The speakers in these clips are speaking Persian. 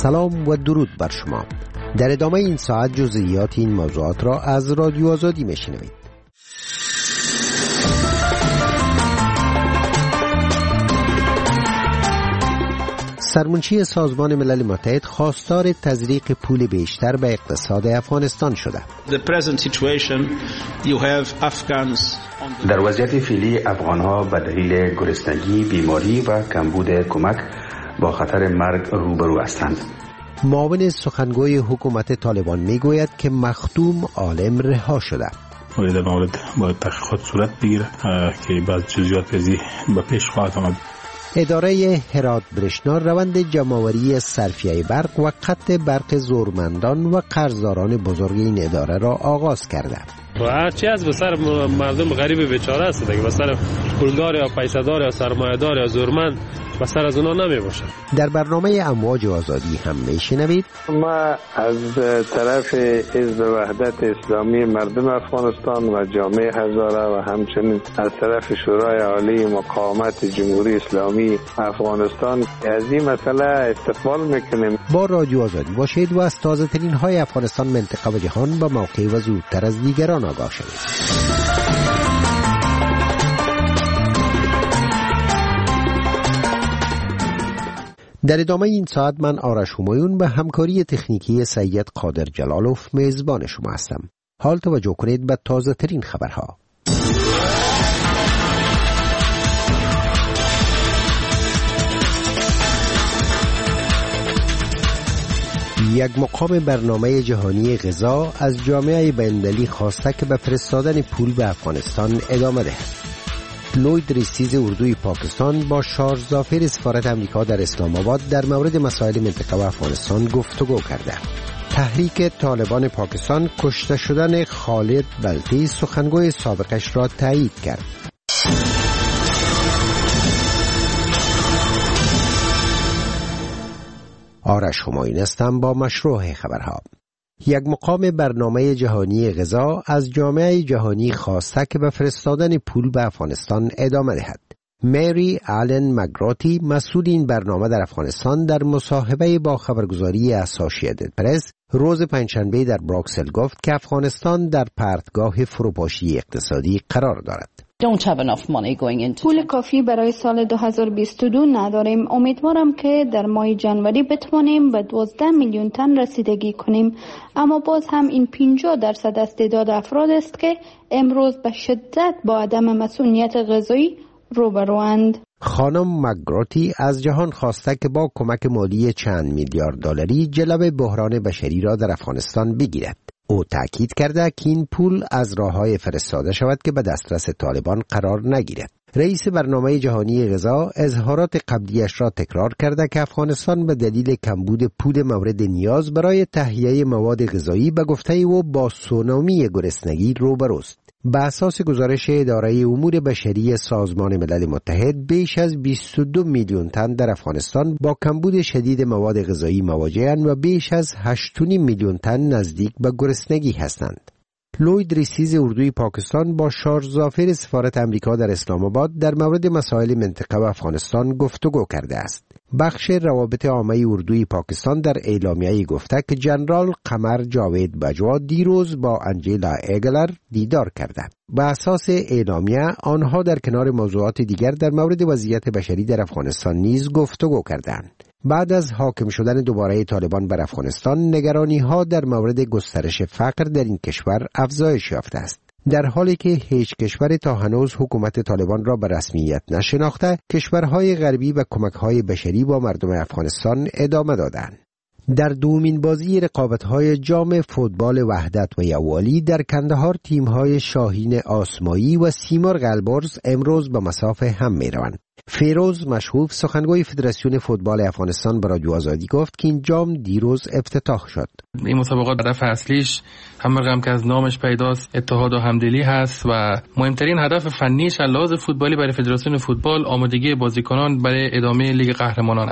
سلام و درود بر شما. در ادامه این ساعت جزئیات این موضوعات را از رادیو آزادی میشنوید. سرمنشی سازمان ملل متحد خواستار تزریق پول بیشتر به اقتصاد افغانستان شده. در وضعیت فعلی افغانها به دلیل گرسنگی، بیماری و کمبود کمک با خطر مرگ روبرو هستند. معاون سخنگوی حکومت طالبان میگوید که مخدوم عالم رها شده. در مورد باید تحقیقات صورت بگیره که بعض جزئیات به پیش خواهد آمد. اداره هرات برشنا روند جمع‌آوری صرفیه برق و قطع برق زورمندان و قرضداران بزرگ این اداره را آغاز کرده. و هرچی از بسر مردم غریب بیچاره است دیگه، بسر پولدار یا پیسه‌دار یا سرمایه‌دار یا زورمند بسر از اونا نمی باشه. در برنامه امواج آزادی هم میشنوید ما از طرف حزب وحدت اسلامی مردم افغانستان و جامعه هزاره و همچنین از طرف شورای عالی مقاومت جمهوری اسلامی افغانستان از این مسئله استقبال میکنیم. با رادیو آزادی باشید و از تازه ترین های افغانستان، منطقه و جهان با موقع و زودتر از دیگران آگاه شوید. در ادامه این ساعت من آرش همایون به همکاری تکنیکی سید قادر جلالوف میزبان شما هستم. حال توجه کنید به تازه ترین خبرها. یک مقام برنامه جهانی غذا از جامعه بین‌المللی خواسته که به فرستادن پول به افغانستان ادامه دهد. لوید ریسیز اردوی پاکستان با شارژ ظافر سفارت امریکا در اسلام آباد در مورد مسائل منطقه و افغانستان گفتگو کرده. تحریک طالبان پاکستان کشته شدن خالد بلتی سخنگوی سابقش را تایید کرد. آرش همایون هستم با مشروع خبرها. یک مقام برنامه جهانی غذا از جامعه جهانی خواسته که به فرستادن پول به افغانستان ادامه دهد. مری آلن مگراتی مسئول این برنامه در افغانستان در مصاحبه با خبرگزاری اسوسییتد پرس روز پنجشنبه در بروکسل گفت که افغانستان در پرتگاه فروپاشی اقتصادی قرار دارد. پول کافی برای سال 2022 نداریم. امیدوارم که در ماه جنوری بتوانیم به 12 میلیون تن رسیدگی کنیم، اما باز هم این 50% از تعداد افراد است که امروز به شدت با عدم مسئولیت غذایی روبروند. خانم مگراتی از جهان خواسته که با کمک مالی چند میلیارد دلاری جلوه بحران بشری را در افغانستان بگیرد. او تأکید کرده که این پول از راه‌های فرستاده شود که به دسترس طالبان قرار نگیرد. رئیس برنامه جهانی غذا اظهارات قبلیش را تکرار کرده که افغانستان به دلیل کمبود پول مورد نیاز برای تهیه مواد غذایی به گفته او با سونامی گرسنگی روبروست. به اساس گزارش اداره امور بشری سازمان ملل متحد بیش از 22 میلیون تن در افغانستان با کمبود شدید مواد غذایی مواجه‌اند و بیش از 8.5 میلیون تن نزدیک به گرسنگی هستند. لوید ریسیز اردوی پاکستان با شارژ ظافر سفارت امریکا در اسلام آباد در مورد مسائل منطقه و افغانستان گفتگو کرده است. بخش روابط عامه اردوی پاکستان در اعلامیه گفته که جنرال قمر جاوید بجوا دیروز با انجیلا ایگلر دیدار کردند. به اساس اعلامیه آنها در کنار موضوعات دیگر در مورد وضعیت بشری در افغانستان نیز گفتگو کردند. بعد از حاکم شدن دوباره طالبان بر افغانستان، نگرانی‌ها در مورد گسترش فقر در این کشور افزایش یافته است. در حالی که هیچ کشور تا هنوز حکومت طالبان را به رسمیت نشناخته، کشورهای غربی و کمک‌های بشری با مردم افغانستان ادامه دادند. در دومین بازی رقابت‌های جام فوتبال وحدت و یووالی در کندهار تیم‌های شاهین آسمایی و سیمرغ البرز امروز به مسافه هم می‌روند. فیروز مشهوف سخنگوی فدراسیون فوتبال افغانستان به رادیو آزادی گفت که این جام دیروز افتتاح شد. این مسابقات هدف اصلیش هم که از نامش پیداست اتحاد و همدلی هست و مهمترین هدف فنیش از لحاظ فوتبالی برای فدراسیون فوتبال آمادگی بازیکنان برای ادامه لیگ قهرمانان است.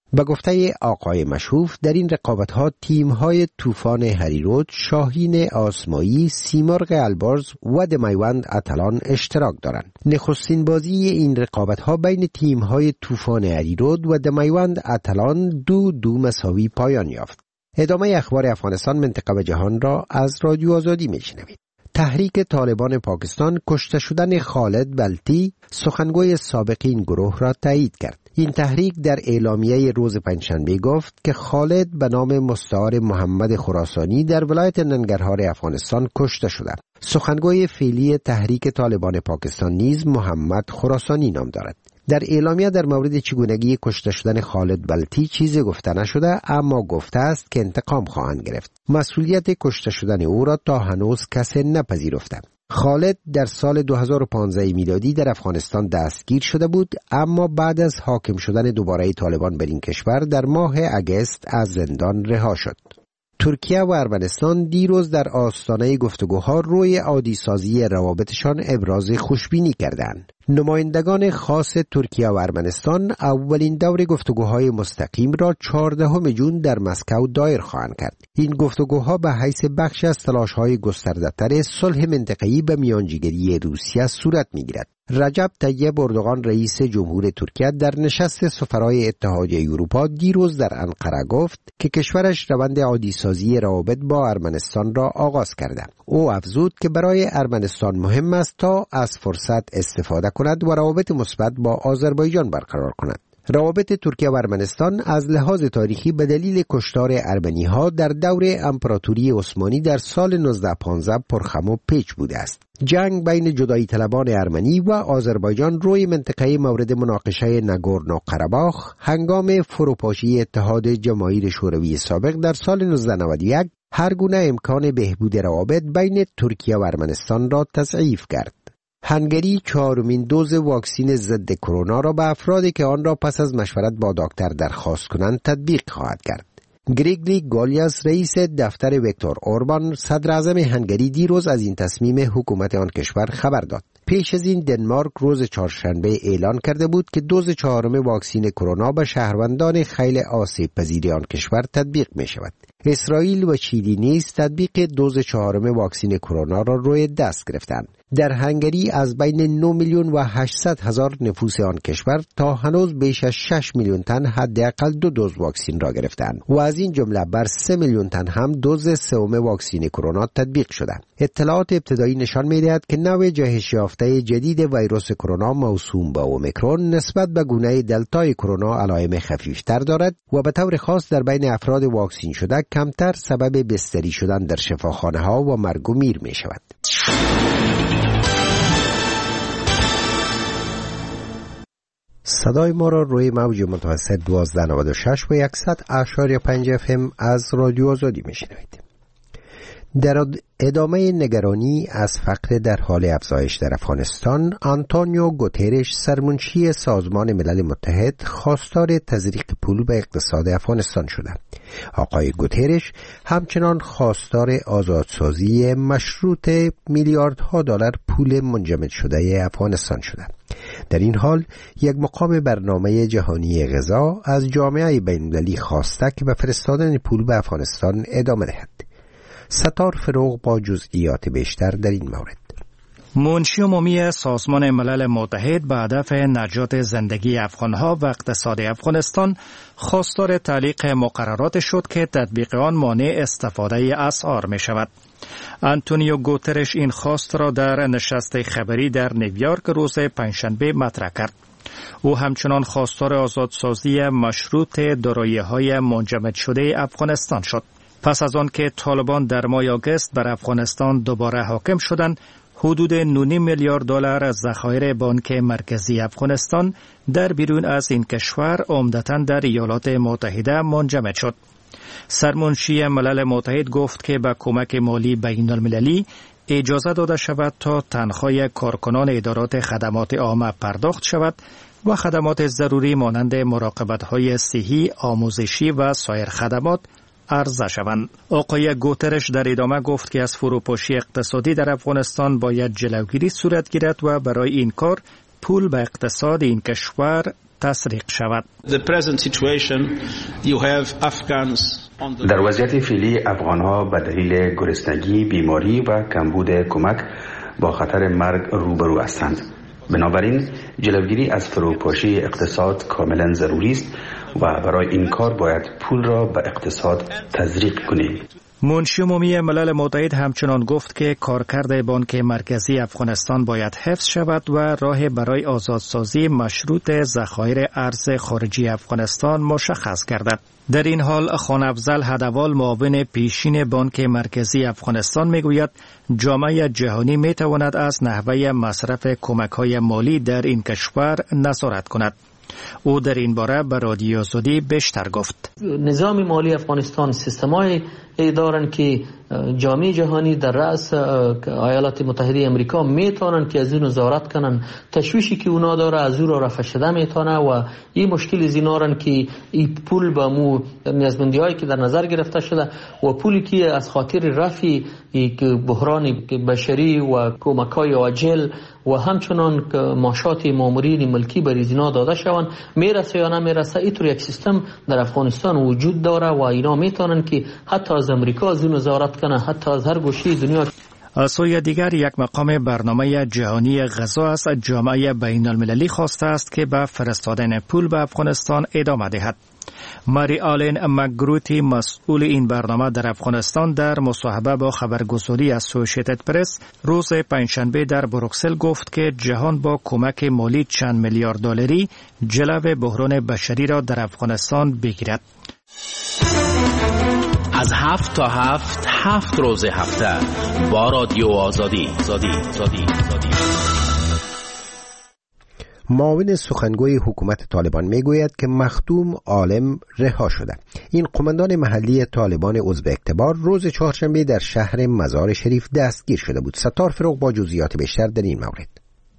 به گفته آقای مشروف در این رقابت‌ها تیم‌های طوفان هریرود، شاهین آسمایی، سیمرغ البرز و دمیوند اتلان اشتراک دارند. نخستین بازی این رقابت‌ها بین تیم‌های طوفان هریرود و دمیوند اتلان 2-2 مساوی پایان یافت. ادامه اخبار افغانستان، منطقه و جهان را از رادیو آزادی میشنوید. تحریک طالبان پاکستان کشته شدن خالد بلتی، سخنگوی سابق این گروه را تایید کرد. این تحریک در اعلامیه روز پنجشنبه گفت که خالد به نام مستعار محمد خراسانی در ولایت ننگرهار افغانستان کشته شده. سخنگوی فعلی تحریک طالبان پاکستان نیز محمد خراسانی نام دارد. در اعلامیه در مورد چگونگی کشته شدن خالد بلتی چیزی گفته نشده، اما گفته است که انتقام خواهند گرفت. مسئولیت کشته شدن او را تا هنوز کسی نپذیرفته. خالد در سال 2015 میلادی در افغانستان دستگیر شده بود، اما بعد از حاکم شدن دوباره طالبان بر این کشور در ماه اگست از زندان رها شد. ترکیه و ارمنستان دیروز در آستانه گفتگوها روی عادی‌سازی روابطشان ابراز خوشبینی کردند. نمایندگان خاص ترکیه و ارمنستان اولین دور گفتگوهای مستقیم را 14 جون در مسکو دایر خواهند کرد. این گفتگوها به حیث بخش از تلاش‌های گسترده‌تر صلح منطقه‌ای به میانجیگری روسیه صورت می‌گیرد. رجب طیب اردوغان رئیس جمهور ترکیه در نشست سفرای اتحادیه اروپا دیروز در انقره گفت که کشورش روند عادی‌سازی روابط با ارمنستان را آغاز کرده. او افزود که برای ارمنستان مهم است تا از فرصت استفاده کند و روابط مثبت با آذربایجان برقرار کند. روابط ترکیه و ارمنستان از لحاظ تاریخی به دلیل کشتار ارمنی‌ها در دور امپراتوری عثمانی در سال 1915 پرخم و پیچ بوده است. جنگ بین جدایی طلبان ارمنی و آذربایجان روی منطقه مورد مناقشه ناگورنو قره‌باخ هنگام فروپاشی اتحاد جماهیر شوروی سابق در سال 1991 هر گونه امکان بهبود روابط بین ترکیه و ارمنستان را تضعیف کرد. هنگری 4مین دوز واکسین ضد کرونا را به افرادی که آن را پس از مشورت با دکتر درخواست کنند تطبیق خواهد کرد. گریگلی گالیاس رئیس دفتر ویکتور اوربان صدر اعظم هنگری دیروز از این تصمیم حکومت آن کشور خبر داد. پیش از این دنمارک روز چهارشنبه اعلان کرده بود که دوز 4 واکسین کرونا به شهروندان خیلی آسیب پذیر آن کشور تطبیق می شود. اسرائیل و چیلی نیز تطبیق دوز 4 واکسین کرونا را روی دست گرفتند. در هنگری از بین 9,800,000 نفوس آن کشور تا هنوز بیش از 6 میلیون تن حداقل 2 دوز واکسین را گرفتند و از این جمله بر 3 میلیون تن هم دوز 3 واکسین کرونا تطبیق شده. اطلاعات ابتدایی نشان می‌دهد که نوع جهش یافته جدید ویروس کرونا موسوم به اومیکرون نسبت به گونه دلتای کرونا علائم خفیفتر دارد و به طور خاص در بین افراد واکسین شده کمتر سبب بستری شدن در شفاخانه‌ها و مرگ و میر می‌شود. صدای ما را روی موج متوسط 1296 و 100.5 FM از رادیو آزادی میشنوید. در ادامه نگرانی از فقر در حال افزایش در افغانستان، آنتونیو گوترش سرمنشی سازمان ملل متحد خواستار تزریق پول به اقتصاد افغانستان شده. آقای گوترش همچنان خواستار آزادسازی مشروط میلیاردها دلار پول منجمد شده افغانستان شده. در این حال یک مقام برنامه جهانی غذا از جامعه بین‌المللی خواسته که به فرستادن پول به افغانستان ادامه دهد. ستار فروغ با جزئیات بیشتر در این مورد. منشی عمومی سازمان ملل متحد به هدف نجات زندگی افغانها و اقتصاد افغانستان خواستار تعلیق مقررات شد که تطبیق آن مانع استفاده اسعار می شود. آنتونیو گوترش این خواست را در نشست خبری در نیویورک روز پنجشنبه مطرح کرد. او همچنان خواستار آزادسازی مشروط دارایی‌های منجمد شده افغانستان شد. پس از آن که طالبان در ماه آگوست بر افغانستان دوباره حاکم شدند، حدود 9 میلیارد دلار از ذخایر بانک مرکزی افغانستان در بیرون از این کشور عمدتاً در ایالات متحده منجمد شد. سرمنشی ملل متحد گفت که با کمک مالی بین المللی اجازه داده شود تا تنخواه کارکنان ادارات خدمات عامه پرداخت شود و خدمات ضروری مانند مراقبت‌های صحی، آموزشی و سایر خدمات عرضه شوند. آقای گوترش در ادامه گفت که از فروپاشی اقتصادی در افغانستان باید جلوگیری صورت گیرد و برای این کار پول به اقتصاد این کشور تسریق شود. در وضعیت فعلی افغانها به دلیل گرسنگی، بیماری و کمبود کمک با خطر مرگ روبرو هستند. بنابراین جلوگیری از فروپاشی اقتصاد کاملا ضروری است و برای این کار باید پول را به اقتصاد تزریق کنیم. منشی عمومی ملل متحد همچنان گفت که کارکرد بانک مرکزی افغانستان باید حفظ شود و راه برای آزادسازی مشروط ذخایر ارز خارجی افغانستان مشخص گردد. در این حال خان افضل هدوال معاون پیشین بانک مرکزی افغانستان میگوید جامعه جهانی میتواند از نحوه مصرف کمک‌های مالی در این کشور نظارت کند. او در این باره به رادیو آزادی بیشتر گفت. نظام مالی افغانستان سیستم‌های دارند که جامعه جهانی در رأس ایالات متحده امریکا میتونن که از اون نظارت کنن. تشویشی که اونا داره از او را رفع شده میتونه و این مشکل از اینارن که این پول با مو نیازمندی هایی که در نظر گرفته شده و پولی که از خاطر رفع بحران بشری و کمک های عاجل و همچنان معاشات مامورین ملکی بر اینا داده شوند میرسه یا نمیرسه. اینطور یک سیستم در افغانستان وجود داره و اینا میتونن که حتی از امریکا از اون نظارت کنه، حتی از هر گوشه دنیا. از سوی دیگر یک مقام برنامه جهانی غذا از جامعه بین المللی خواسته است که به فرستادن پول به افغانستان ادامه دهد. ماری آلن مکگروتی مسئول این برنامه در افغانستان در مصاحبه با خبرگزاری اسوسییتد پرس روز پنجشنبه در بروکسل گفت که جهان با کمک مالی چند میلیارد دلاری جلو بحران بشری را در افغانستان بگیرد. از 7 تا 7 روز هفته با رادیو آزادی. معاون سخنگوی حکومت طالبان میگوید که مخدوم عالم رها شده. این قماندان محلی طالبان عضو اکتبار روز چهارشنبه در شهر مزار شریف دستگیر شده بود. ستار فروغ با جزئیات بیشتر در این مورد.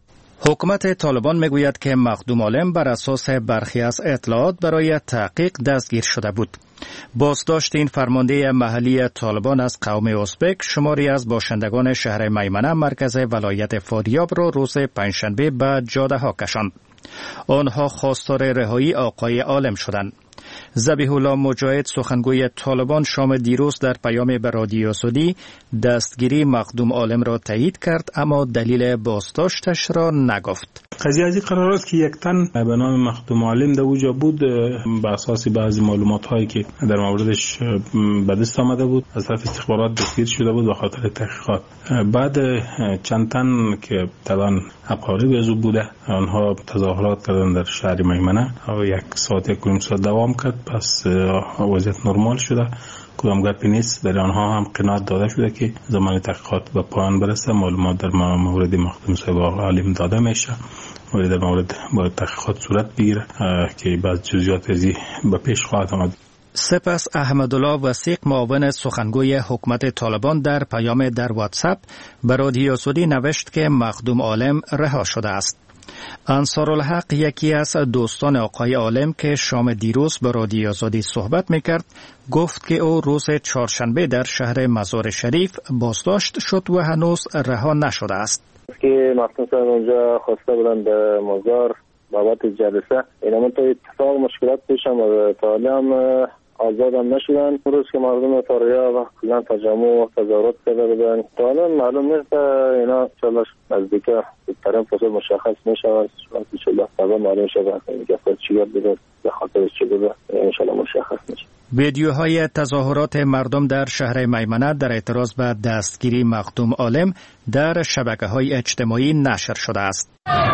حکومت طالبان میگوید که مخدوم عالم بر اساس برخی از اطلاعات برای تحقیق دستگیر شده بود. بازداشت این فرمانده محلی طالبان از قوم ازبک شماری از باشندگان شهر میمنه مرکز ولایت فاریاب را روز پنجشنبه به جاده ها کشاند. آنها خواستار رهایی آقای عالم شدند. ذبیح الله مجاهد سخنگوی طالبان شام دیروز در پیام به رادیو آزادی دستگیری مخدوم عالم را تایید کرد اما دلیل بازداشتش را نگفت. قضیه از این قرار است که یک تن به نام مخدوم عالم در اوجا بود. به اساس بعضی معلومات هایی که در موردش به دست آمده بود از طرف استخبارات دستگیر شده بود به خاطر تحقیقات. بعد چند تن که طبعا اقارب از او بوده آنها تظاهرات کردن در شهر میمنه و یک ساعت دوام کرد. پس وضعیت نرمال شده، کدام گپی نیست. در آنها هم قناعت داده شده که زمان تحقیقات به پایان برسه. معلومات در مورد مخدوم صاحب عالم داده میشه و در مورد باید تحقیقات صورت بگیره که بعض جزئیات ازی به پیش خواهد آمد. سپس احمدالله وثیق معاون سخنگوی حکومت طالبان در پیام در واتساپ به رادیو آزادی نوشت که مخدوم عالم رها شده است. انصارالحق یکی از دوستان آقای عالم که شام دیروز به رادیو آزادی صحبت میکرد گفت که او روز چهارشنبه در شهر مزار شریف بازداشت شد و هنوز رها نشده است. که مخدوم صاحب اونجا خواسته بودن به مزار بابت جلسه، اینا من تا اتفاق مشکلات پیشم و تا هم آزاد هم نشدن. روز که مردم فاریاب و کلان تجمع و تظاهرات کرده بودن تا معلوم نیست اینا انشاءالله نزدیک بهترین فصل مشخص میشود. انشاءالله فردا معلوم شود که چی بوده به خاطر چی بوده انشاءالله مشخص میشه. ویدیوهای تظاهرات مردم در شهر میمنه در اعتراض به دستگیری مخدوم عالم در شبکه‌های اجتماعی نشر شده است.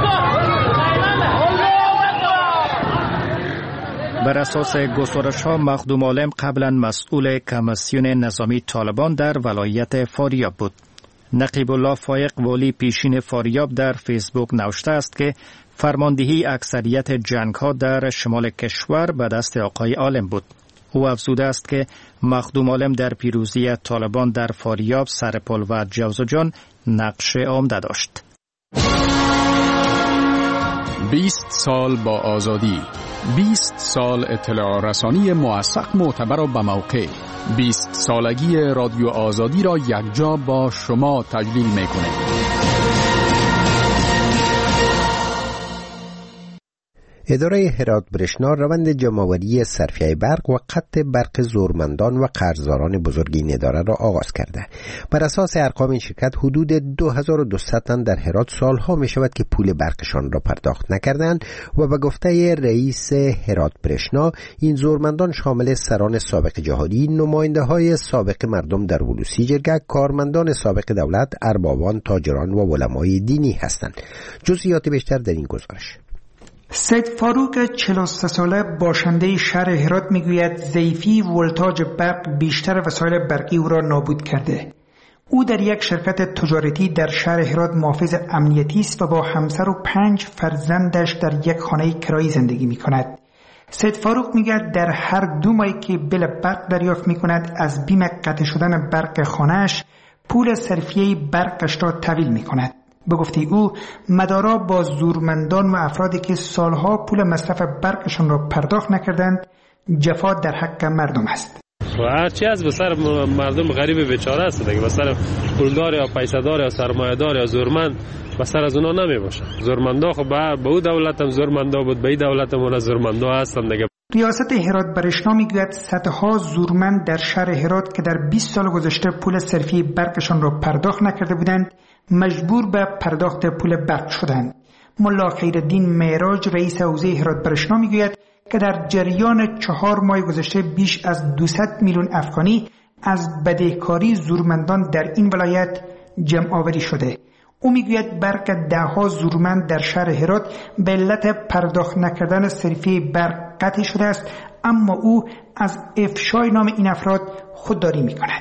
بر اساس گزارش‌ها مخدوم عالم قبلا مسئول کمیسیون نظامی طالبان در ولایت فاریاب بود. نقیب الله فایق والی پیشین فاریاب در فیسبوک نوشته است که فرماندهی اکثریت جنگ‌ها در شمال کشور به دست آقای عالم بود. او افزوده است که مخدوم عالم در پیروزی طالبان در فاریاب، سرپل و جوزجان نقش عمده داشت. 20 سال با آزادی، 20 سال اطلاع رسانی موثق، معتبر و بموقع. 20 سالگی رادیو آزادی را یکجا با شما تجلیل می‌کنه. اداره هرات برشنا روند جمع‌آوری صرفیه برق و قطع برق زورمندان و قرضداران بزرگ این اداره را آغاز کرده. بر اساس ارقام این شرکت حدود 2200 تن در هرات سالها می شود که پول برقشان را پرداخت نکردند و به گفته رئیس هرات برشنا این زورمندان شامل سران سابق جهادی، نماینده های سابق مردم در ولوسی جرگه، کارمندان سابق دولت، اربابان، تاجران و علمای دینی هستند. جزئیات بیشتر در این گزارش. سید فاروق 43 ساله باشنده شهر هرات میگوید ضعیفی ولتاژ برق بیشتر وسایل برقی او را نابود کرده. او در یک شرکت تجارتی در شهر هرات محافظ امنیتی است و با همسر و 5 فرزندش در یک خانه کرایی زندگی میکند. سید فاروق میگوید در هر 2 ماهی که بل برق دریافت میکند از بیم قطع شدن برق خانهش پول صرفیه برقش را تحویل میکند. به گفته او مدارا با زورمندان و افرادی که سالها پول مصرف برقشان را پرداخت نکردند جفا در حق مردم است. و هرچی از به سر مردم غریب بیچاره است دیگه، به سر پولدار یا پیسه‌دار یا سرمایه‌دار یا زورمند به سر از اونا نمی باشه. زورمندا خب به او دولت هم زورمندا بود، به این دولت هم اونا زورمندا هستند دیگه. ریاست هرات برشنا میگوید صدها زورمند در شهر هرات که در 20 سال گذشته پول صرفی برقشان را پرداخت نکرده بودند مجبور به پرداخت پول برق شدند. ملا خیرالدین معراج رئیس حوزه هرات برشنا میگوید که در جریان 4 ماه گذشته بیش از 200 میلیون افغانی از بدهکاری زورمندان در این ولایت جمع آوری شده. او میگوید برق 10 زورمند در شهر هرات به علت پرداخت نکردن صرفی برق قطع شده است، اما او از افشای نام این افراد خودداری میکند.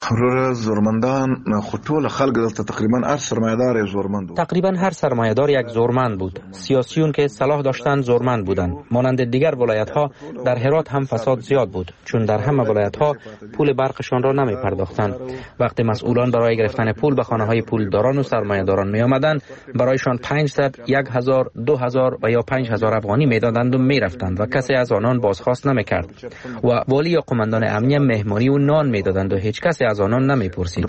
زورمندان خطول خلق دلتا تقریبا هر سرمایه‌دار زورمند بود. تقریبا هر سرمایه‌دار یک زورمند بود. سیاسیون که صلاح داشتند زورمند بودند. مانند دیگر ولایت‌ها در هرات هم فساد زیاد بود، چون در همه ولایت‌ها پول برقشان را نمی پرداختند. وقتی مسئولان برای گرفتن پول به خانه‌های پولداران و سرمایه‌داران می‌آمدند، برایشان 500، 1000، 2000 و یا 5000 افغانی می‌دادند و می‌رفتند و کسی از آنان بازخواست نمی‌کرد. و والی یا قماندان امنیه مهمانی و نان می‌دادند و هیچ کسی از آنان نمی‌پرسید.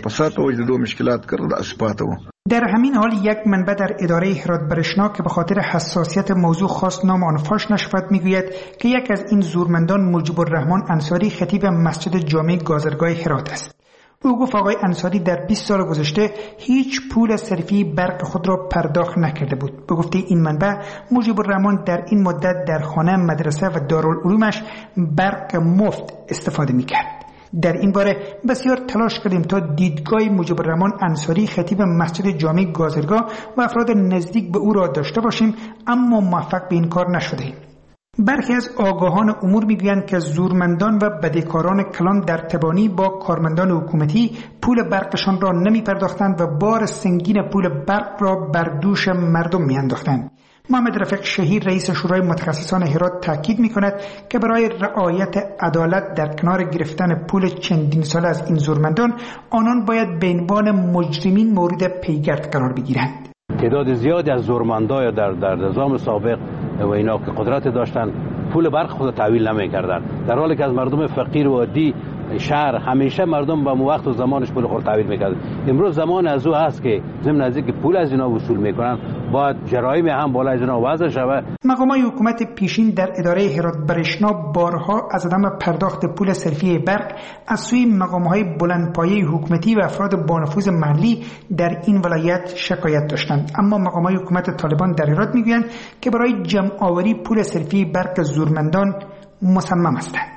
در همین حال یک منبع در اداره هرات برشنا که به خاطر حساسیت موضوع خاص نام آن فاش نشود میگوید که یک از این زورمندان مجیب الرحمن انصاری خطیب مسجد جامع گازرگاه هرات است. او گفت آقای انصاری در 20 سال گذشته هیچ پول صرفی برق خود را پرداخت نکرده بود. به گفته این منبع مجیب الرحمن در این مدت در خانه، مدرسه و دارالعلومش برق مفت استفاده میکرد. در این باره بسیار تلاش کردیم تا دیدگاه مجیب الرحمن انصاری خطیب مسجد جامع گازرگاه و افراد نزدیک به او را داشته باشیم، اما موفق به این کار نشدیم. برخی از آگاهان امور میگویند که زورمندان و بدهکاران کلان در تبانی با کارمندان حکومتی پول برقشان را نمی پرداختند و بار سنگین پول برق را بر دوش مردم می انداختند. محمد رفیق شهیر رئیس شورای متخصصان هرات تاکید می‌کند که برای رعایت عدالت در کنار گرفتن پول چندین سال از این زورمندان، آنان باید به عنوان مجرمین مورد پیگرد قرار بگیرند. تعداد زیادی از زورمندا یا در نظام سابق و اینا که قدرت داشتن پول برق خود تحویل نمی‌کردند، در حالی که از مردم فقیر و عادی شهر همیشه مردم با وقت و زمانش پول خود تحویل می‌کرد. امروز زمان از او هست که ضمن از اینکه پول از اینا وصول می‌کنن باید جرایم هم بالا از اینا وضع شود. مقامات حکومت پیشین در اداره هرات برشنا بارها از عدم پرداخت پول صرفی برق از سوی مقام‌های بلندپایه حکومتی و افراد با نفوذ محلی در این ولایت شکایت داشتند، اما مقامات حکومت طالبان در هرات میگویند که برای جمع آوری پول صرفی برق زورمندان مصمم هستند.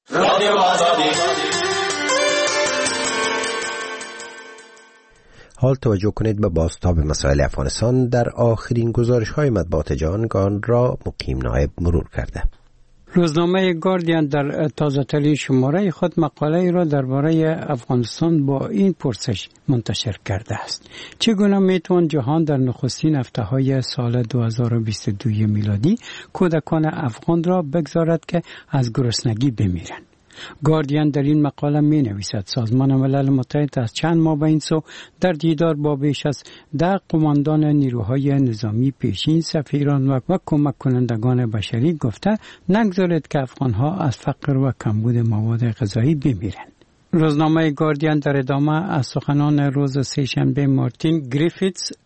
حال توجه کنید به بازتاب مسائل افغانستان در آخرین گزارش‌های مطبوعات جهان را مقیم نایب مرور کرده. روزنامه گاردین در تازه‌ترین شماره خود مقاله را درباره افغانستان با این پرسش منتشر کرده است: چگونه میتوان جهان در نخستین هفته‌های سال 2022 میلادی کودکان افغان را بگذارد که از گرسنگی بمیرند؟ گاردین در این مقاله می نویسد سازمان ملل متحد از چند ماه به این سو در دیدار با بیش از 10 قماندان نیروهای نظامی پیشین، سفیران و کمک کنندگان بشری گفته نگذارید که افغانها از فقر و کمبود مواد غذایی بمیرند. روزنامه گاردین در ادامه از سخنان روز سه‌شنبه مارتین گریفیتس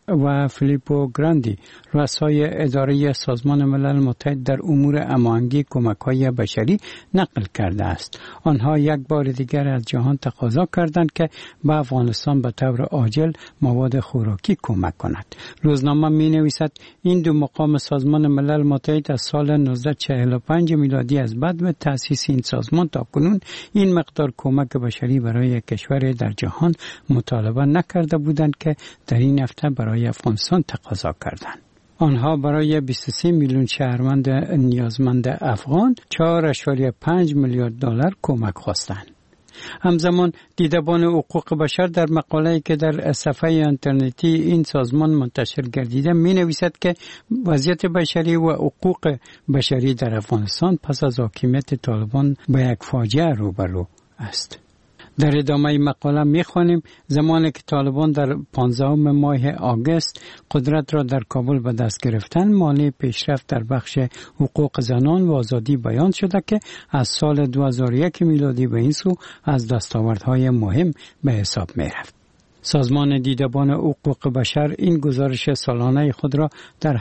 و فیلیپو گراندی رؤسای اداره سازمان ملل متحد در امور هماهنگی کمک‌های بشری نقل کرده است. آنها یک بار دیگر از جهان تقاضا کردند که به افغانستان به طور عاجل مواد خوراکی کمک کند. روزنامه می‌نویسد این دو مقام سازمان ملل متحد از سال 1945 میلادی از بعد به تأسیس این سازمان تا کنون این مقدار کمک بشری برای کشور در جهان مطالبه نکرده بودند که در این هفته برای افغانستان تقاضا کردند. آنها برای 23 میلیون شهروند نیازمند افغان 4.5 میلیارد دلار کمک خواستند. همزمان دیدبان حقوق بشر در مقاله‌ای که در صفحه اینترنتی این سازمان منتشر گردیده می‌نویسد که وضعیت بشری و حقوق بشری در افغانستان پس از حاکمیت طالبان با یک فاجعه روبرو است. در ادامه مقاله می‌خوانیم زمانی که طالبان در 15 ماه آگوست قدرت را در کابل به دست گرفتن، مانع پیشرفت در بخش حقوق زنان و آزادی بیان شده که از سال 2001 میلادی به این سو از دستاوردهای مهم به حساب می‌رفت. سازمان دیدبان حقوق بشر این گزارش سالانه خود را در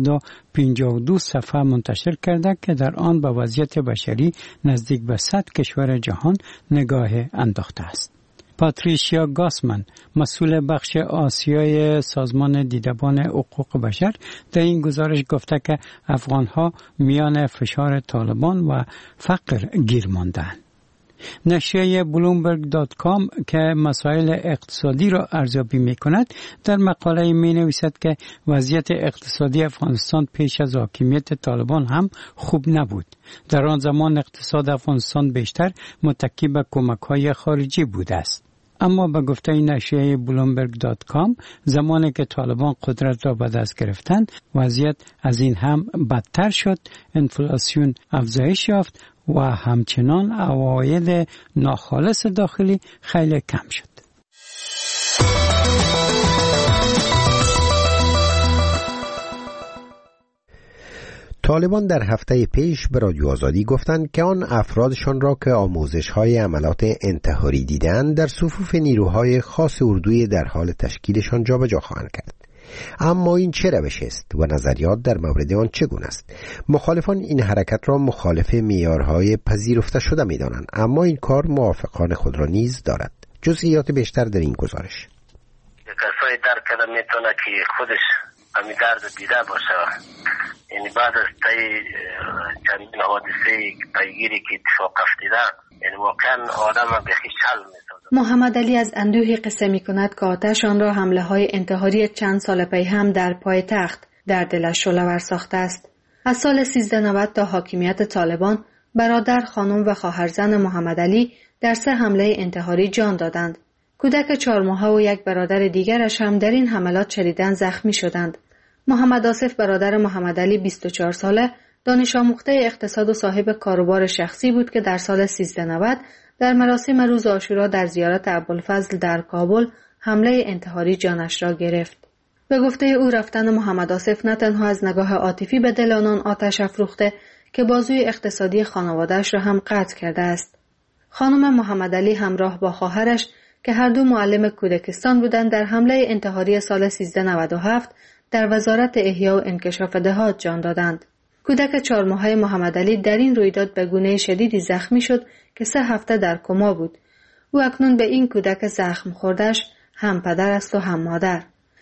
752 صفحه منتشر کرده که در آن به وضعیت بشری نزدیک به 100 کشور جهان نگاه انداخته است. پاتریشیا گاسمن، مسئول بخش آسیای سازمان دیدبان حقوق بشر، در این گزارش گفته که افغانها میان فشار طالبان و فقر گیر ماندند. نشریه bloomberg.com که مسائل اقتصادی را ارزیابی می‌کند در مقاله می‌نویسد که وضعیت اقتصادی افغانستان پیش از حاکمیت طالبان هم خوب نبود. در آن زمان اقتصاد افغانستان بیشتر متکی به کمک‌های خارجی بوده است. اما به گفته نشریه bloomberg.com زمانی که طالبان قدرت را به دست گرفتند وضعیت از این هم بدتر شد، انفلاسیون افزایش یافت و همچنان عواید ناخالص داخلی خیلی کم شد. طالبان در هفته پیش به رادیو آزادی گفتند که آن افرادشان را که آموزش‌های عملات انتحاری دیدند در صفوف نیروهای خاص اردوی در حال تشکیلشان جابجا خواهند کرد. اما این چه روش است و نظریات در مورد آن چگونه است؟ مخالفان این حرکت را مخالف معیارهای پذیرفته شده می‌دانند، اما این کار موافقان خود را نیز دارد. جزئیات بیشتر در این گزارش. کسایی درک کرده میتونه که خودش همین درد دیده باشه، یعنی بعد از چندین حادثه پیگیری که اتفاق افتاده، یعنی واقعا آدم به خویش حل می‌سازه. محمد علی از اندوهی قصه می‌کند که آتش آن را حمله‌های انتحاری چند سال پی هم در پایتخت در دلش شعله‌ور ساخته است. از سال 1390 تا حاکمیت طالبان برادر، خانم و خواهرزن محمد علی در 3 حمله انتحاری جان دادند. کودک 4 ماهه و یک برادر دیگرش هم در این حملات شدیداً زخمی شدند. محمد آصف برادر محمد علی 24 ساله دانش آموخته اقتصاد و صاحب کاروبار شخصی بود که در سال 1390 در مراسم روز عاشورا در زیارت ابوالفضل در کابل حمله انتحاری جانش را گرفت. به گفته او رفتن محمد آصف نه تنها از نگاه عاطفی به دل آنان آتش افروخته که بازوی اقتصادی خانواده‌اش را هم قطع کرده است. خانم محمد علی همراه با خواهرش که هر دو معلم کودکستان بودند در حمله انتحاری سال 1397 در وزارت احیا و انکشاف دهات جان دادند. کودک 4 ماهه محمد علی در این رویداد به گونه شدیدی زخمی شد که 3 هفته در کما بود. او اکنون به این کودک زخم خورده‌اش هم پدر است و هم مادر.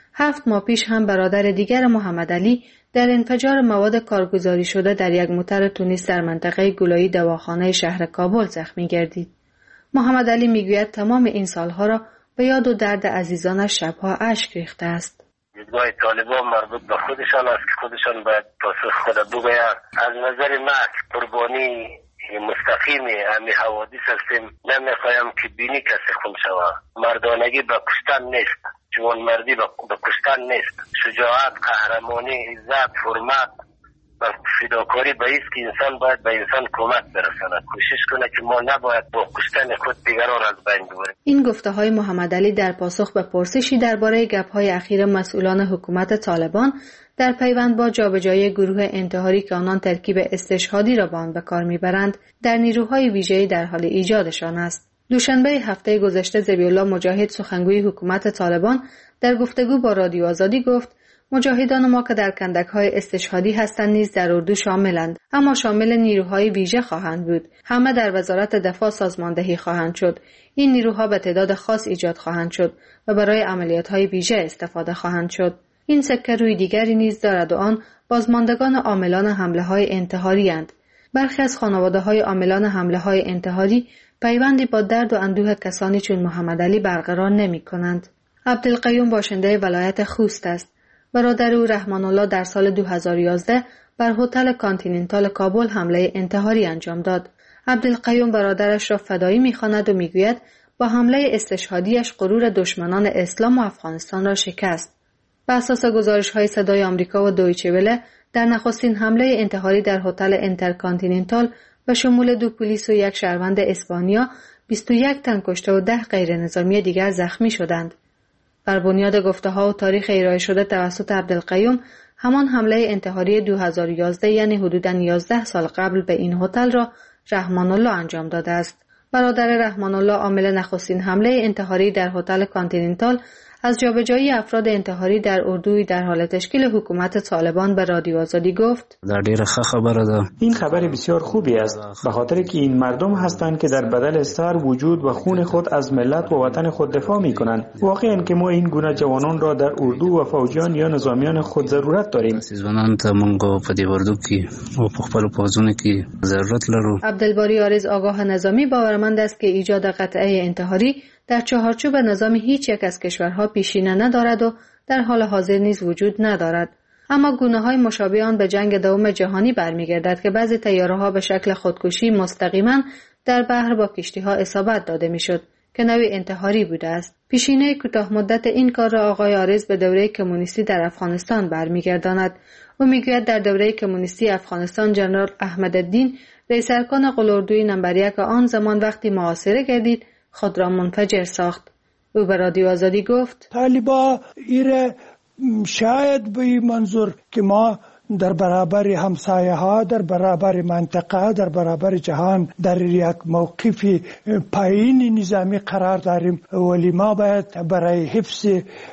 7 ماه پیش هم برادر دیگر محمد علی در انفجار مواد کارگزاری شده در یک موتر تونیس در منطقه گلایی دواخانه شهر کابل زخمی گردید. محمد علی میگوید تمام این سالها را به یاد و درد عزیزانش شبها اشک ریخته است. دیدگاه طالبان مربوط به خودشان است که خودشان باید پاسخ خود بگویند. از نظر من قربانی مستقیم همین حوادث هستیم. نمیخوایم که بینی کسی خون شود. مردانگی به کشتن نیست، جوانمردی به کشتن نیست. شجاعت، قهرمانی، عزت، حرمت و فداکاری به ایست که انسان باید به انسان کمک برساند. کوشش کنه که ما نباید با کشتن خود دیگران از بین ببریم. این گفته‌های محمد علی در پاسخ به پرسشی درباره گپ‌های اخیر مسئولان حکومت طالبان در پیوند با جابجایی گروه انتحاری که آنان ترکیب استشهادی را به آن به کار می‌برند در نیروهای ویژه‌ای در حال ایجادشان است. دوشنبه هفته گذشته ذبیح‌الله مجاهد سخنگوی حکومت طالبان در گفتگو با رادیو آزادی گفت مجاهدان ما که در کندک‌های استشهادی هستند نیز در اردو شاملند، اما شامل نیروهای ویژه خواهند بود. همه در وزارت دفاع سازماندهی خواهند شد. این نیروها به تعداد خاص ایجاد خواهند شد و برای عملیات‌های ویژه استفاده خواهند شد. این سکه روی دیگری نیز دارد و آن بازماندگان عاملان حمله‌های انتحاری اند. برخی از خانواده‌های عاملان حمله‌های انتحاری پیوندی با درد و اندوه کسانی چون محمد علی برقرار نمی‌کنند. عبدالقیوم باشنده ولایت خوست است. برادر او رحمان الله در سال 2011 بر هتل کانتیننتال کابل حمله انتحاری انجام داد. عبدالقیوم برادرش را فدایی می‌خواند و می‌گوید با حمله استشهادیش غرور دشمنان اسلام و افغانستان را شکست. بر اساس گزارش‌های صدای آمریکا و دویچه وله، در نخستین حمله انتحاری در هتل اینترکانتیننتال به شمول 2 پلیس و 1 شهروند اسپانیا 21 تن کشته و 10 غیر نظامی دیگر زخمی شدند. بر بنیاد گفته‌ها و تاریخ ارائه شده توسط عبدالقیوم، همان حمله انتحاری 2011 یعنی حدوداً 11 سال قبل به این هتل را رحمان الله انجام داده است. برادر رحمان الله عامل نخستین حمله انتحاری در هتل کانتیننتال از جابجایی افراد انتحاری در اردوی در حال تشکیل حکومت طالبان به رادیو آزادی گفت: در ډیره ښه خبره ده. این خبر بسیار خوبی است، به خاطر که این مردم هستند که در بدل سر وجود و خون خود از ملت و وطن خود دفاع می‌کنند. واقعاً که ما این گونه جوانان را در اردو و فوجیان یا نظامیان خود ضرورت داریم. ځوانان ته موږ په دې اردو کې او په خپل پوځونو کې ضرورت لرو. عبدالباری عارض آگاه نظامی باورمند است که ایجاد قطعه انتحاری در چهارچوب نظام هیچ یک از کشورها پیشینه ندارد و در حال حاضر نیز وجود ندارد. اما گونه‌های مشابه آن به جنگ دوم جهانی برمیگردد که بعضی طیاره‌ها به شکل خودکشی مستقیما در بحر با کشتی‌ها اصابت داده می‌شد که نوعی انتحاری بوده است. پیشینه کوتاه مدت این کار را آقای عارض به دوره کمونیستی در افغانستان برمیگرداند. او میگوید در دوره کمونیستی افغانستان جنرال احمدالدین رئیس ارکان قلاردوی نمبر 1 آن زمان وقتی محاصره گردید خود را منفجر ساخت. او به رادیو آزادی گفت: طالبا ایره شاید به منظور که ما در برابر همسایه ها، در برابر منطقه، در برابر جهان در یک موقف پایین نظامی قرار داریم، ولی ما باید برای حفظ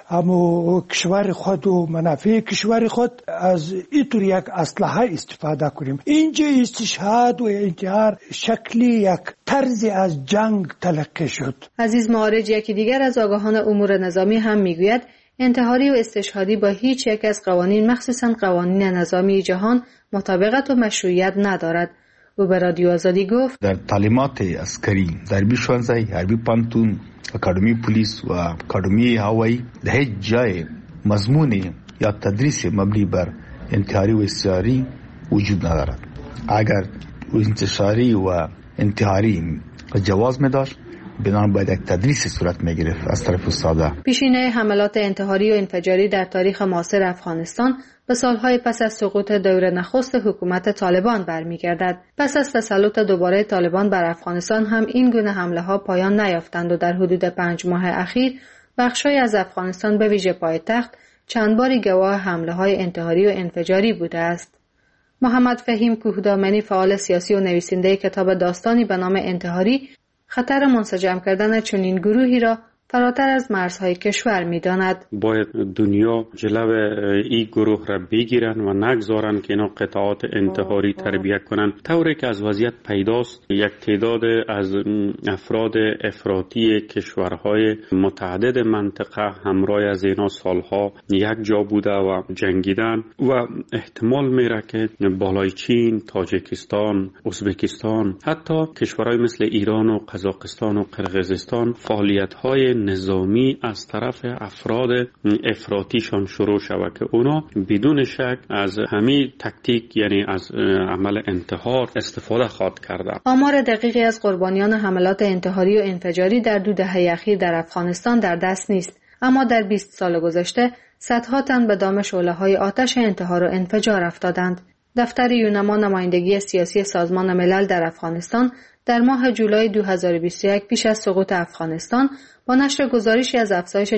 همو کشور خود و منافع کشور خود از اینطور یک اسلحه استفاده کنیم. اینجا استشهاد و انتحار شکلی یک طرز از جنگ تلقی شد. عزیز معارج یکی دیگر از آگاهان امور نظامی هم میگوید انتحاری و استشهادی با هیچ یک از قوانین مخصوصاً قوانین نظامی جهان مطابقت و مشروعیت ندارد. او به رادیو آزادی گفت: در تعلیمات عسکری در بیشوانزای حربی پانتون، اکادمی پلیس و اکادمی هوایی در هیچ جای مضمون یا تدریس مبنی بر انتحاری و استشهادی وجود ندارد. اگر انتشاری و انتحاری جواز می داشت، بنابراین باید یک تدریس صورت می‌گرفت از طرف استادا. پیشینه حملات انتحاری و انفجاری در تاریخ معاصر افغانستان به سالهای پس از سقوط دور نخست حکومت طالبان برمیگردد. پس از تسلط دوباره طالبان بر افغانستان هم این گونه حمله‌ها پایان نیافتند و در حدود 5 ماه اخیر بخش‌هایی از افغانستان به ویژه پایتخت چند باری گواه حمله‌های انتحاری و انفجاری بوده است. محمد فهیم کوهدامنی، فعال سیاسی و نویسنده کتاب داستانی به نام انتحاری، خطر منسجم کردن چنین گروهی را فراتر از مرزهای کشور می‌داند. باید دنیا جلو این گروه را بگیرن و نگذارن که اینا قطعات انتحاری تربیت کنن، طوری که از وضعیت پیداست یک تعداد از افراد افراطی کشورهای متعدد منطقه همراه از اینا سالها یک جا بوده و جنگیدن و احتمال میره که بالای چین، تاجیکستان، ازبکستان، حتی کشورهای مثل ایران و قزاقستان و قرقیزستان فعالیت‌های نظامی از طرف افراد افراطیشان شروع شود که اونا بدون شک از همین تکتیک یعنی از عمل انتحار استفاده خواهد کرده. آمار دقیقی از قربانیان حملات انتحاری و انفجاری در 2 دهه اخیر در افغانستان در دست نیست، اما در 20 سال گذشته صدها تن به دام شعله‌های آتش انتحار و انفجار افتادند. دفتر یونما نمایندگی سیاسی سازمان ملل در افغانستان در ماه جولای 2021 پیش از سقوط افغانستان با نشر گزارشی از افزایش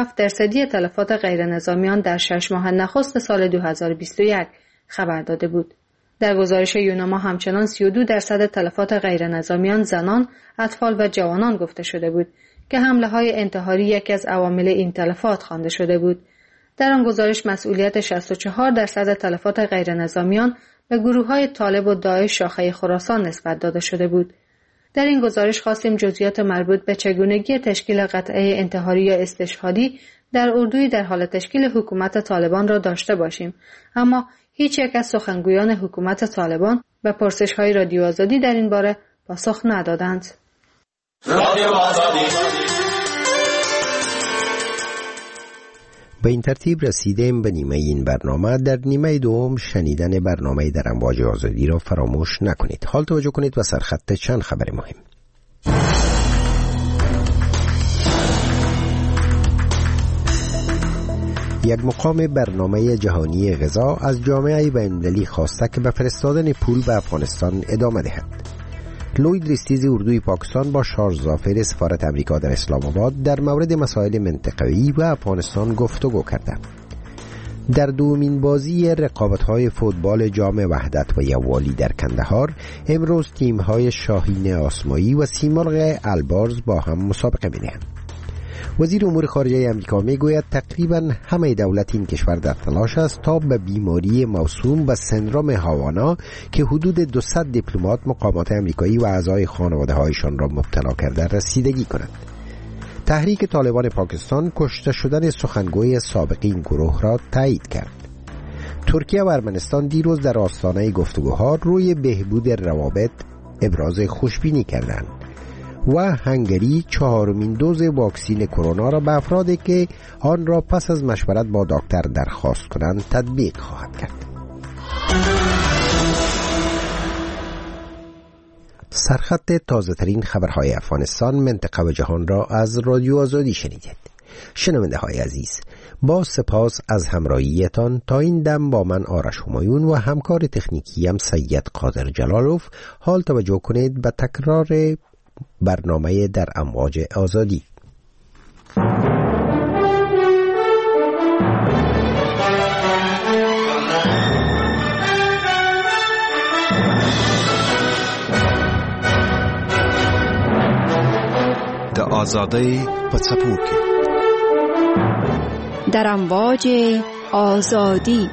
47% تلفات غیر نظامیان در 6 ماه نخست سال 2021 خبر داده بود. در گزارش یونما همچنان 32% تلفات غیر نظامیان زنان، اطفال و جوانان گفته شده بود که حمله‌های انتحاری یکی از عوامل این تلفات خوانده شده بود. در آن گزارش مسئولیت 64% تلفات غیرنظامیان به گروه‌های طالب و داعش شاخه خراسان نسبت داده شده بود. در این گزارش خواستیم جزئیات مربوط به چگونگی تشکیل قطعه انتحاری یا استشهادی در اردوی در حال تشکیل حکومت طالبان را داشته باشیم، اما هیچ یک از سخنگویان حکومت طالبان به پرسش‌های رادیو آزادی در این باره پاسخ ندادند. رادیو آزادی. به این ترتیب رسیدیم به نیمه این برنامه. در نیمه دوم شنیدن برنامه در امواج آزادی را فراموش نکنید. حال توجه کنید و سرخط چند خبر مهم. یک مقام برنامه جهانی غذا از جامعه بین‌المللی خواسته که به فرستادن پول به افغانستان ادامه دهد. لوید ریستیز اردوی پاکستان با شارلز زافر سفارت امریکا در اسلام آباد در مورد مسائل منطقه‌ای و افغانستان گفتگو کرده. در دومین بازی رقابت‌های فوتبال جام وحدت و یوالی در کندهار امروز تیم‌های شاهین آسمایی و سیمرغ البارز با هم مسابقه می‌دهند. وزیر امور خارجه آمریکا میگوید تقریبا همه دولت این کشور در تلاش است تا به بیماری موسوم به سندرم هاوانا که حدود 200 دیپلمات مقامات آمریکایی و اعضای خانواده‌هایشان را مبتلا کرده رسیدگی کنند. تحریک طالبان پاکستان کشته شدن سخنگوی سابق این گروه را تایید کرد. ترکیه و ارمنستان دیروز در آستانه گفتگوها روی بهبود روابط ابراز خوشبینی کردند و هنگری 4مین دوز واکسین کرونا را به افرادی که آن را پس از مشورت با دکتر درخواست کنند تطبیق خواهد کرد. سرخط تازه ترین خبرهای افغانستان، منطقه و جهان را از رادیو آزادی شنیدید. شنونده های عزیز، با سپاس از همراهیتان تا این دم با من آرش همایون و همکار تکنیکیم سید قادر جلالوف. حال توجه کنید به تکرار برنامه در امواج آزادی. د آزادی په څپو کې در امواج آزادی.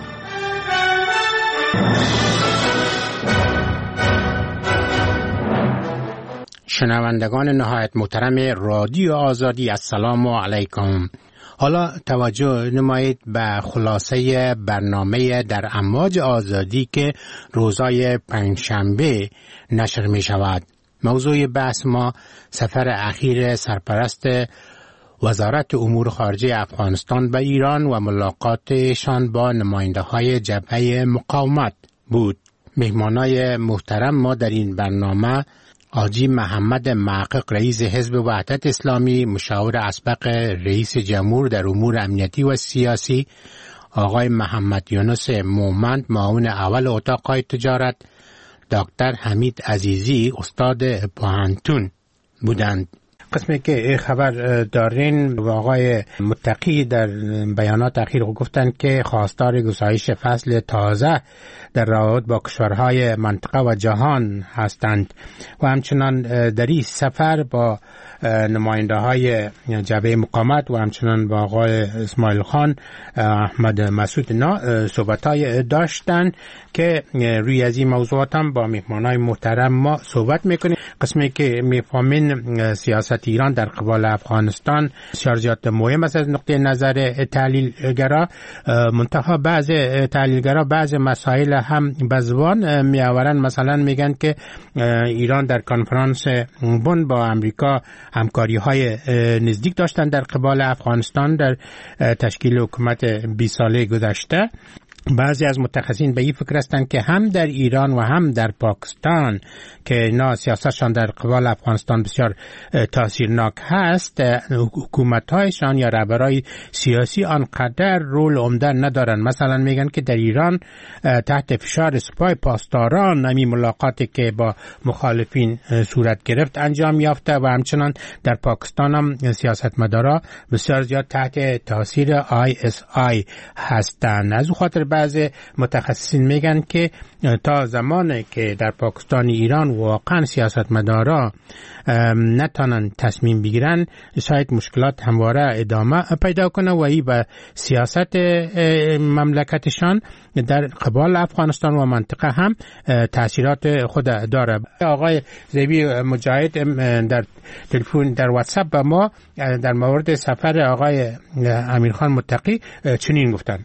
شنوندگان نهایت محترم رادیو آزادی، السلام علیکم. حالا توجه نمایید به خلاصه برنامه در امواج آزادی که روزهای پنجشنبه نشر می شود. موضوع بحث ما سفر اخیر سرپرست وزارت امور خارجه افغانستان به ایران و ملاقاتشان با نماینده های جبهه مقاومت بود. مهمانای محترم ما در این برنامه حاجی محمد محقق رئیس حزب وحدت اسلامی، مشاور اسبق رئیس جمهور در امور امنیتی و سیاسی، آقای محمد یونس مومند معاون اول اتاقهای تجارت، دکتر حمید عزیزی استاد پوهنتون بودند. قسمی که خبر دارین و آقای متقی در بیانات اخیر گفتند که خواستار گشایش فصل تازه در روابط با کشورهای منطقه و جهان هستند و همچنان در این سفر با نماینده های جبهه مقاومت و همچنان با آقای اسماعیل خان احمد مسعود صحبت های داشتن که روی از این موضوعات هم با مهمانای محترم ما صحبت میکنیم. قسمی که میفهمین سیاست ایران در قبال افغانستان بسیار مهم است از نقطه نظر تحلیلگرا، منتها بعض تحلیلگرا بعض مسائل هم به زبان میآورند. مثلا میگن که ایران در کنفرانس بن با امریکا همکاری های نزدیک داشتن در قبال افغانستان در تشکیل حکومت 20 ساله گذشته. بعضی از متخصصین به این فکر هستند که هم در ایران و هم در پاکستان که اینا سیاستشان در قبال افغانستان بسیار تاثیرناک هست، حکومت‌هایشان یا رهبرای سیاسی آنقدر رول عمده ندارن. مثلا میگن که در ایران تحت فشار سپاه پاسداران همین ملاقاتی که با مخالفین صورت گرفت انجام یافته و همچنان در پاکستان هم سیاستمدارا بسیار زیاد تحت تاثیر ISI هستند. از خاطر بعض متخصصین میگن که تا زمانی که در پاکستان ایران واقعا سیاستمدارا نتانن تصمیم بگیرن شاید مشکلات همواره ادامه پیدا کنه و این به سیاست مملکتشان در قبال افغانستان و منطقه هم تاثیرات خود داره. آقای زیبی مجاهد در تلفن در واتساپ به ما در مورد سفر آقای امیرخان متقی چنین گفتن: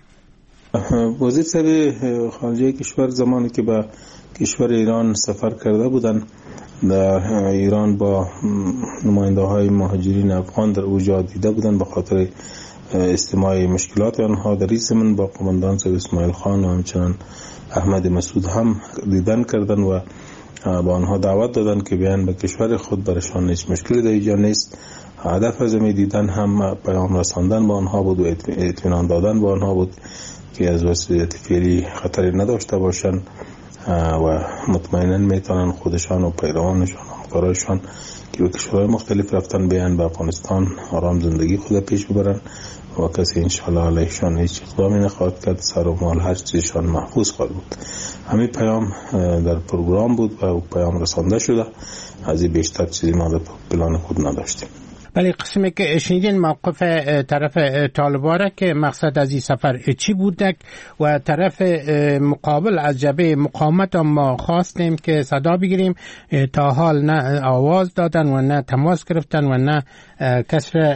وزیر صاحب خارجه کشور زمانی که به کشور ایران سفر کرده بودن، در ایران با نماینده های مهاجرین افغان در اوجا دیده بودن به خاطر استماع مشکلات آنها. در این زمین با قماندان صاحب اسماعیل خان و همچنان احمد مسعود هم دیدن کردن و با آنها دعوت دادن که بیان به کشور خود، برشان هیچ مشکلی در اینجا نیست. هدف از این دیدن هم پیام رساندن با آنها بود و اطمینان دادن با آنها بود که از وضعیت فعلی خطری نداشته باشن و مطمئنا میتونن خودشان و پیروانشان و همکارانشان که به کشورهای مختلف رفتن بیان به افغانستان آرام زندگی خود پیش ببرن و کسی انشاءالله علیهشان هیچ اقدامی نخواهد کرد. سر و مال هر چیزشان محفوظ خواهد بود. همین پیام در پروگرام بود و پیام رسانده شده. از این بیشتر چیزی ما در پلان خود نداشتیم. ولی قسمی که شنیدین موقف طرف طالبان که مقصد از این سفر چی بودک و طرف مقابل از جبهه مقاومت ما خواستیم که صدا بگیریم، تا حال نه آواز دادن و نه تماس گرفتن و نه کسر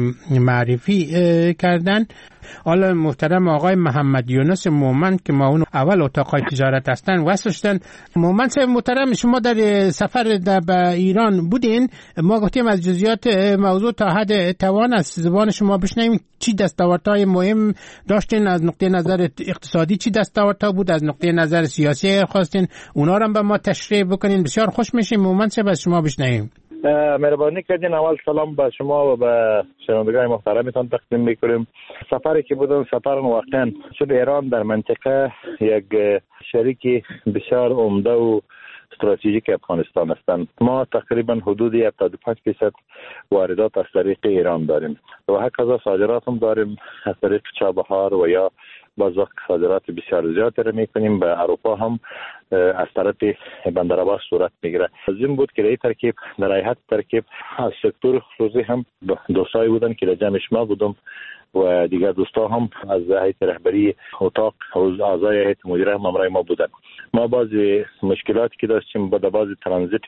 معرفی کردن. حالا محترم آقای محمد یونس مومن که ما اون اول اتاقای تجارت هستن وصل شدن. مومن صاحب محترم، شما در سفر به ایران بودین، ما گفتیم از جزئیات موضوع تا حد توان از زبان شما بشنویم. چی دستاوردهای مهم داشتین؟ از نقطه نظر اقتصادی چی دستاوردها بود؟ از نقطه نظر سیاسی خواستین اونا رو به ما تشریح بکنین. بسیار خوش میشیم مومن صاحب از شما بشنویم. مهربانی کردین. اول سلام به شما و به شنوندگان محترمتان تقدیم میکنیم. سفری که بودن سفر واقعا چون ایران در منطقه یک شریک بسیار عمده و استراتژیک افغانستان هستند. ما تقریبا حدود 75% واردات از طریق ایران داریم و هکذا صادرات هم داریم از طریق چابهار و یا باز وقت صادرات بسیار زیادی را میکنیم. به اروپا هم از طرف بندر عباس صورت میگیره. از این بود که در ترکیب در هیئت ترکیب از سکتور خصوصی هم دوستایی بودن که در جمعش ما بودم و دیگر دوستا هم از هیئت رهبری اتاق و اعضای هیئت مدیره هم همراه ما بودن. ما بعضی مشکلاتی که داشتیم با بعضی ترانزیت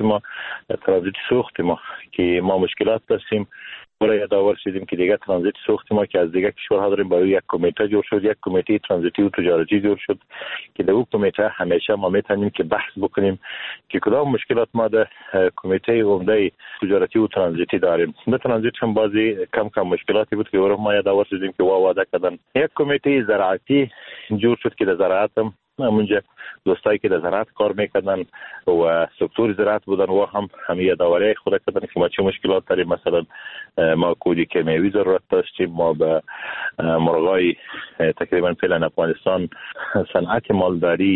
سوخت ما که ما مشکلات داشتیم برای یادآور شدیم که دیگه ترانزیت سوخت ما که از دیگه کشورها داریم برای یک کمیته جور شد، یک کمیته ترانزیتی و تجارتی جور شد که در اون کمیته همیشه ما میتونیم که بحث بکنیم که کدام مشکلات ما در کمیته عمده تجارتی و ترانزیتی داریم. در ترانزیت هم بعضی کم مشکلاتی بود که برای ما یادآور شدیم که وعده کردن. یک کمیته زراعتی جور شد که در زراعت هم همونجا دوستایی که در زراعت کار میکردن و سکتور زراعت بودن و هم همه یادآوری خود کردن که ما چه مشکلات داریم. مثلا ما کودی کیمیاوی ضرورت داشتیم، ما به مرغای تقریبا فعلا افغانستان صنعت مالداری